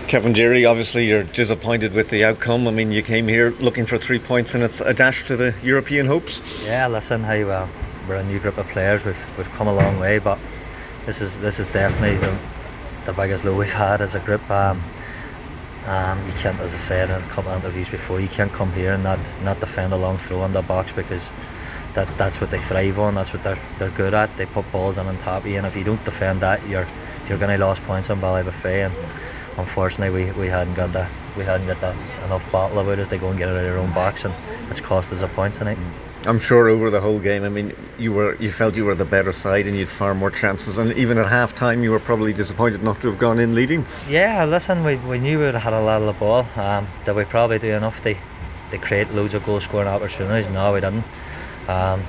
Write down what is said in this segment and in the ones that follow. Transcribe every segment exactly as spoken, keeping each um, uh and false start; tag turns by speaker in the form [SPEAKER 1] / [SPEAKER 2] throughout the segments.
[SPEAKER 1] Kevin Deary, obviously you're disappointed with the outcome. I mean, you came here looking for three points and it's a dash to the European hopes.
[SPEAKER 2] Yeah, listen, hey, well, we're a new group of players. We've we've come a long way, but this is this is definitely the, the biggest low we've had as a group. Um, um, you can't, as I said in a couple of interviews before, you can't come here and not, not defend a long throw in the box, because that that's what they thrive on. That's what they're they're good at. They put balls in on top of you, and if you don't defend that, you're you're going to lose points on Ballybofey. And unfortunately, we, we hadn't got that we hadn't got that enough battle about us to go and get it out of their own box, and it's cost us a point tonight.
[SPEAKER 1] I'm sure over the whole game, I mean, you were you felt you were the better side and you had far more chances, and even at half time you were probably disappointed not to have gone in leading.
[SPEAKER 2] Yeah, listen, we, we knew we would have had a lot of the ball. Um, did we probably do enough to, to create loads of goal scoring opportunities? No, we didn't. Um,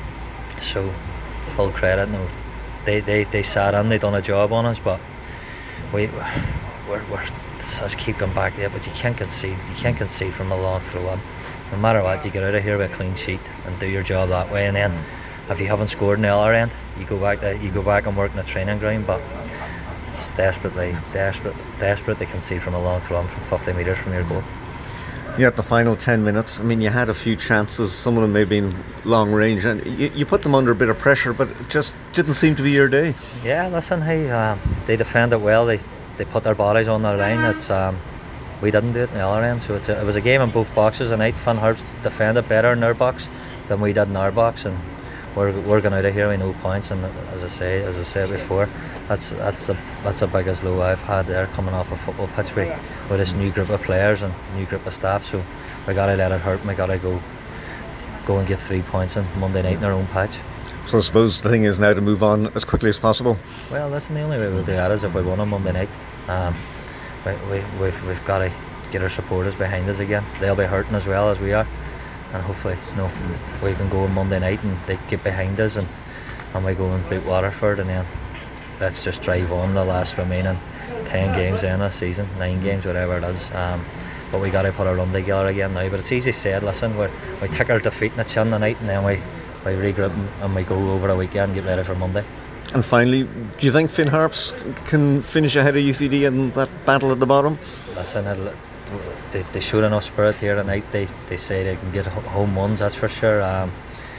[SPEAKER 2] so full credit. No, they, they, they sat in, they done a job on us, but we we're, we're just keep going back there. But you can't concede. You can't concede from a long throw in. No matter what, you get out of here with a clean sheet and do your job that way. And then, if you haven't scored in the other end, you go back to you go back and work in the training ground. But it's desperately, desperate, desperate to concede from a long throw in from fifty metres from your goal.
[SPEAKER 1] Yeah, at the final ten minutes, I mean, you had a few chances. Some of them may have been long range, and you, you put them under a bit of pressure, but it just didn't seem to be your day.
[SPEAKER 2] Yeah, listen, hey, um, they defended well. They they put their bodies on their line. It's um, we didn't do it in the other end, so it's a, it was a game in both boxes tonight. Finn Harps defended better in their box than we did in our box, and we're we're going out of here with no points. And as I say, as I said before, that's that's the that's the biggest low I've had there coming off a football pitch with, with this new group of players and new group of staff. So we gotta let it hurt. We gotta go go and get three points on Monday night in our own pitch.
[SPEAKER 1] So I suppose the thing is now to move on as quickly as possible.
[SPEAKER 2] Well, listen, the only way we'll do that is if we won on Monday night. Um, we, we, we've, we've got to get our supporters behind us again. They'll be hurting as well as we are, and hopefully, you know, we can go on Monday night and they get behind us, and, and we go and beat Waterford, and then let's just drive on the last remaining ten games in a season, nine games, whatever it is. Um, but we got to put our run together again now. But it's easy said. Listen, we we take our defeat in the chin tonight, and then we, we regroup and, and we go over the weekend and get ready for Monday.
[SPEAKER 1] And finally, do you think Finn Harps can finish ahead of U C D in that battle at the bottom?
[SPEAKER 2] Listen, they, they showed enough spirit here tonight. They they say they can get home ones, that's for sure. Um,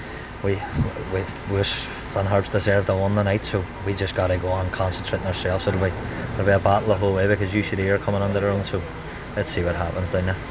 [SPEAKER 2] we we wish Finn Harps deserved the one tonight, so we just got to go on concentrating ourselves. It'll be, it'll be a battle the whole way, because U C D are coming under their own, so let's see what happens down there.